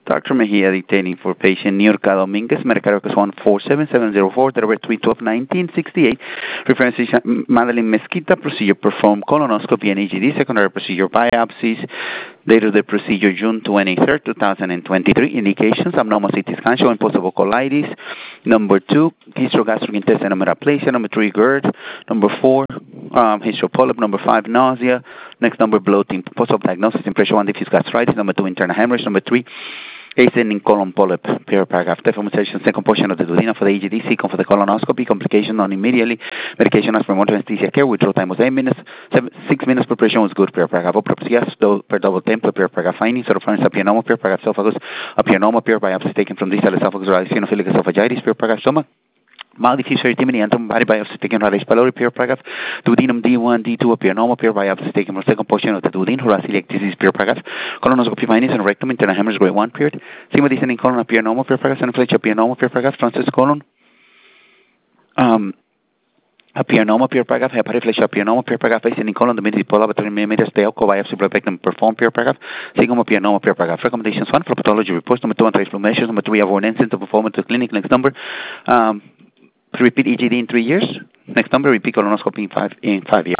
Dr. Mejia dictating for patient Niurka Dominguez, Medicare request 147704, date of birth 3/12/1968. Reference is Madeline Mesquita, procedure performed colonoscopy and EGD, secondary procedure biopsies. Date of the procedure June 23rd, 2023. Indications: abnormal CT scan showing possible colitis. Number 2, gastrointestinal metaplasia. Number 3, GERD. Number 4, polyp. Number 5, nausea. Next number, bloating. Possible diagnosis: impression 1, diffuse gastritis. Number 2, internal hemorrhage. Number 3, ascending colon polyp. Paragraph. Deformation, second portion of the duodenum for the EGD, second for the colonoscopy. Complication non immediately. Medication as per monitoring anesthesia care. Withdrawal time was 8 minutes. 6 minutes preparation was good. Paragraph. Autopsy per double temple. Paragraph. Findings: reference appear paragraph. Esophagus appear biopsy taken from distal esophagus or eosinophilic esophagitis. Paragraph. Stomach. Mild diffuse erythema and body biopsy taken from H. pylori. Paragraph. Duodenum D1, D2 appear normal. Biopsy taken from second portion of the duodenum. Thoracic disease. Paragraph. Colonoscopy findings and rectum internal hemorrhage grade 1. Period. Sigma descending colon appear normal. Paragraph. Anaphylactia appear normal. Paragraph. Transverse colon appear normal. Paragraph. Hepatoflexia appear normal. Paragraph. Ascending colon the midseat polar between millimeters. The echo biopsy blood vector performed. Paragraph. Sigma appear normal. Paragraph. Recommendations: 1, for pathology reports. Number 2, anti-flu measures. Number 3, avoidance to perform to clinic. Next number, to repeat EGD in 3 years. Next number, repeat colonoscopy in 5 years.